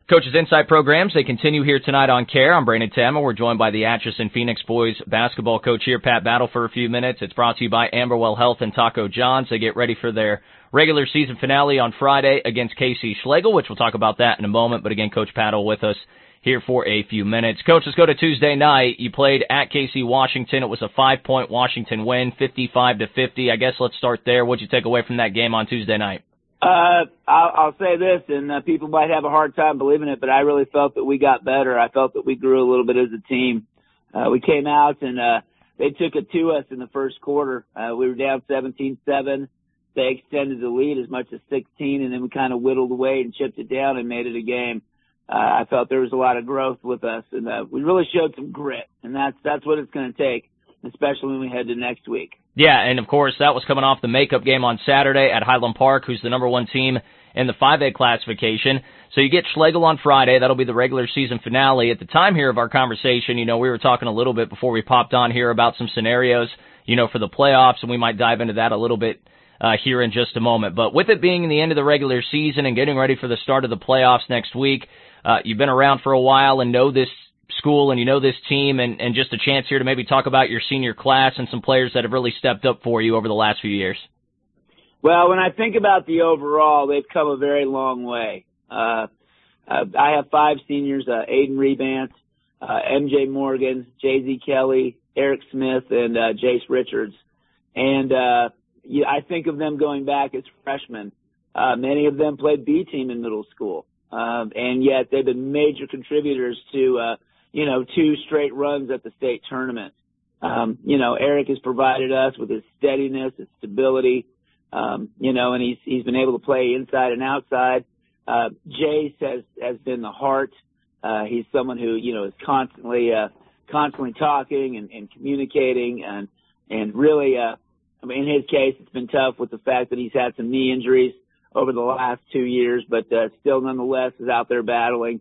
Coach's Insight programs, they continue here tonight on CARE. I'm Brandon Tama. We're joined by the Atchison Phoenix boys basketball coach here, Pat Battle, for a few minutes. It's brought to you by Amberwell Health and Taco John's. They get ready for their regular season finale on Friday against KC Schlegel, which we'll talk about that in a moment. But again, Coach Battle with us here for a few minutes. Coach, let's go to Tuesday night. You played at KC Washington. It was a 5-point Washington win, 55-50. I guess let's start there. What'd you take away from that game on Tuesday night? I'll say this, and people might have a hard time believing it, but I really felt that we got better. I felt that we grew a little bit as a team. We came out and they took it to us in the first quarter. We were down 17-7. They extended the lead as much as 16, and then we kind of whittled away and chipped it down and made it a game. I felt there was a lot of growth with us, and we really showed some grit, and that's what it's going to take, especially when we head to next week. Yeah, and of course, that was coming off the makeup game on Saturday at Highland Park, who's the number one team in the 5A classification. So you get Schlegel on Friday. That'll be the regular season finale. At the time here of our conversation, we were talking a little bit before we popped on here about some scenarios, for the playoffs, and we might dive into that a little bit here in just a moment. But with it being the end of the regular season and getting ready for the start of the playoffs next week, you've been around for a while and know this school and this team, and just a chance here to maybe talk about your senior class and some players that have really stepped up for you over the last few years. Well, when I think about the overall, they've come a very long way. I have 5 seniors, Aiden Rebant, MJ Morgan, JZ Kelly, Eric Smith, and Jace Richards. And I think of them going back as freshmen. Many of them played B team in middle school. And yet they've been major contributors to 2 straight runs at the state tournament. Eric has provided us with his steadiness, his stability, and he's been able to play inside and outside. Jace has been the heart. He's someone who, is constantly talking and communicating and really, in his case, it's been tough with the fact that he's had some knee injuries over the last 2 years, but still nonetheless is out there battling.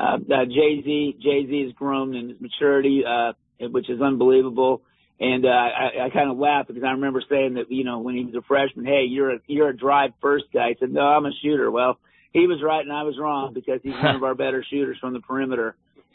Jay-Z has grown in his maturity, which is unbelievable. And I kind of laugh because I remember saying that, when he was a freshman, hey, you're a drive first guy. He said, no, I'm a shooter. Well, he was right and I was wrong because he's one of our better shooters from the perimeter.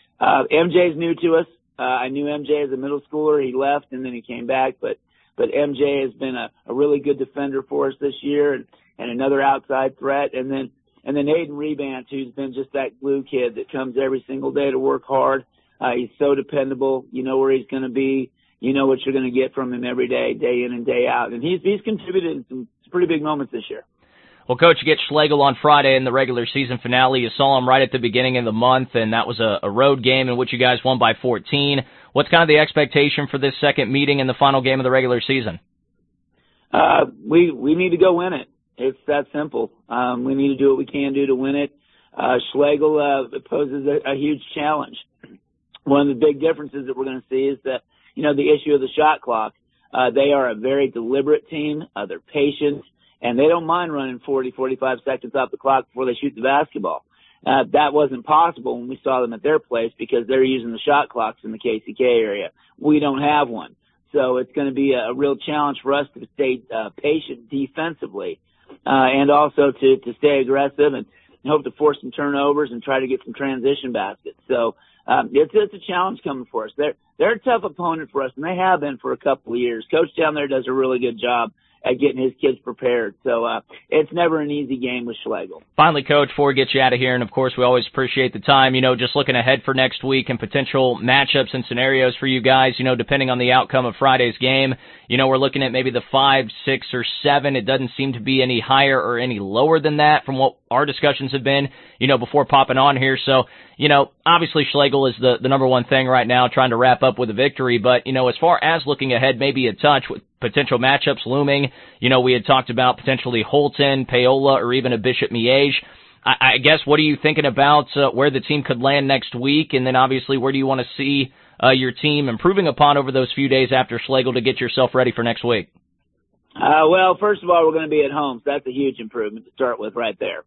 MJ's new to us. I knew MJ as a middle schooler. He left and then he came back, but MJ has been a really good defender for us this year and another outside threat. And then Aiden Rebant, who's been just that glue kid that comes every single day to work hard. He's so dependable. You know where he's going to be. You know what you're going to get from him every day, day in and day out. And he's contributed in some pretty big moments this year. Well, Coach, you get Schlegel on Friday in the regular season finale. You saw him right at the beginning of the month, and that was a road game in which you guys won by 14. What's kind of the expectation for this second meeting in the final game of the regular season? We need to go win it. It's that simple. We need to do what we can do to win it. Schlegel poses a huge challenge. One of the big differences that we're going to see is that, the issue of the shot clock. They are a very deliberate team. They're patient, and they don't mind running 40, 45 seconds off the clock before they shoot the basketball. That wasn't possible when we saw them at their place because they're using the shot clocks in the KCK area. We don't have one. So it's going to be a real challenge for us to stay patient defensively. And also to stay aggressive and hope to force some turnovers and try to get some transition baskets. So it's a challenge coming for us. They're a tough opponent for us, and they have been for a couple of years. Coach down there does a really good job at getting his kids prepared. So it's never an easy game with Schlegel. Finally, Coach, before we get you out of here, and of course we always appreciate the time, just looking ahead for next week and potential matchups and scenarios for you guys, depending on the outcome of Friday's game. We're looking at maybe the 5, 6, or 7. It doesn't seem to be any higher or any lower than that from what our discussions have been, before popping on here. So, obviously Schlegel is the number one thing right now, trying to wrap up with a victory. But, as far as looking ahead, maybe a touch with potential matchups looming, we had talked about potentially Holton, Paola, or even a Bishop Miege. I guess, what are you thinking about where the team could land next week? And then obviously, where do you want to see your team improving upon over those few days after Schlegel to get yourself ready for next week? Well, first of all, we're going to be at home, so that's a huge improvement to start with right there.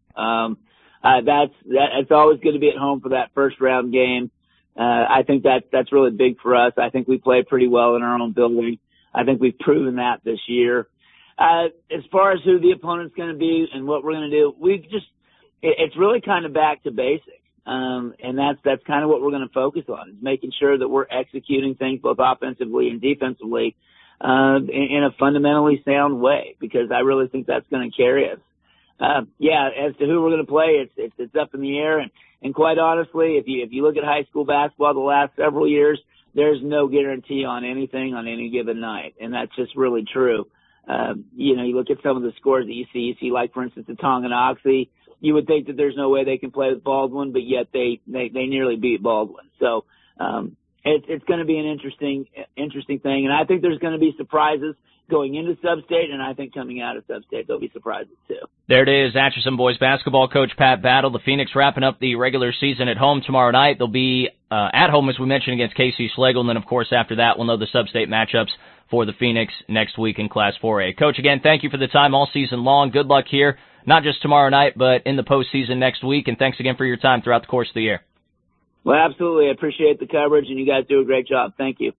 It's always good to be at home for that first round game. I think that's really big for us. I think we play pretty well in our own building. I think we've proven that this year. As far as who the opponent's going to be and what we're going to do, it's really kind of back to basics. And that's kind of what we're going to focus on, is making sure that we're executing things both offensively and defensively, in a fundamentally sound way, because I really think that's going to carry us. As to who we're going to play, it's up in the air. And quite honestly, if you look at high school basketball the last several years, there's no guarantee on anything on any given night. And that's just really true. You look at some of the scores that you see like, for instance, the Tonganoxie. You would think that there's no way they can play with Baldwin, but yet they nearly beat Baldwin. So, it's going to be an interesting thing. And I think there's going to be surprises going into Sub-State, and I think coming out of Sub-State there'll be surprises too. There it is, Atchison boys basketball coach Pat Battle. The Phoenix wrapping up the regular season at home tomorrow night. They'll be at home, as we mentioned, against KC Schlegel, and then, of course, after that, we'll know the Sub-State matchups for the Phoenix next week in Class 4A. Coach, again, thank you for the time all season long. Good luck here, not just tomorrow night, but in the postseason next week, and thanks again for your time throughout the course of the year. Well, absolutely. I appreciate the coverage, and you guys do a great job. Thank you.